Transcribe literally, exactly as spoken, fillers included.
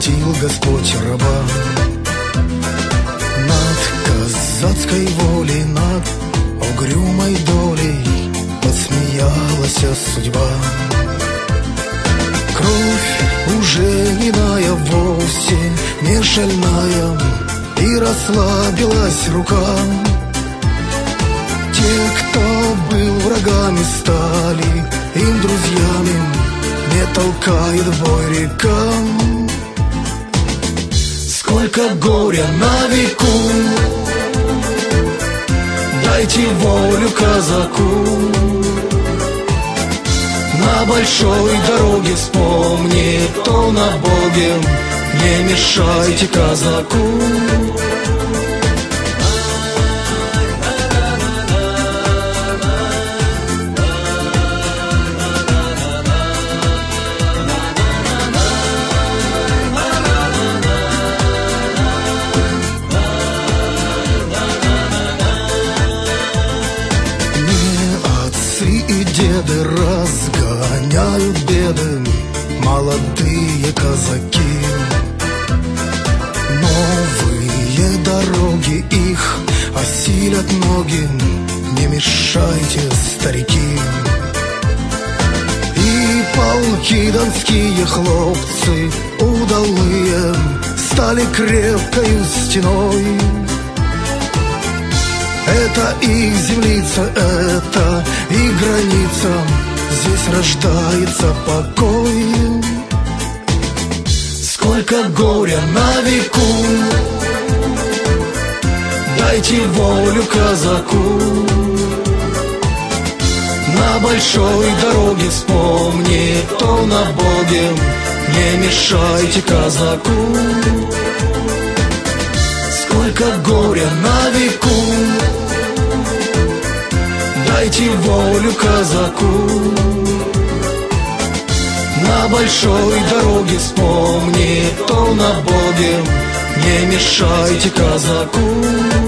простил Господь раба. Над казацкой волей, над угрюмой долей посмеялась судьба. Кровь уже не иная, вовсе не шальная, и расслабилась рука. Те, кто был врагами, стали им друзьями, не толкает в бой река. Сколько горя на веку, дайте волю казаку. На большой дороге вспомни, кто на Боге, не мешайте казаку. Деды разгоняют беды, молодые казаки. Новые дороги их осилят ноги, не мешайте, старики. И полки донские хлопцы удалые стали крепкою стеной. Это их землица, это их граница, здесь рождается покой. Сколько горя на веку, дайте волю казаку. На большой дороге вспомни, кто на Боге, не мешайте казаку. Сколько горя на веку, дайте волю казаку. На большой дороге вспомни, кто на Боге, не мешайте казаку.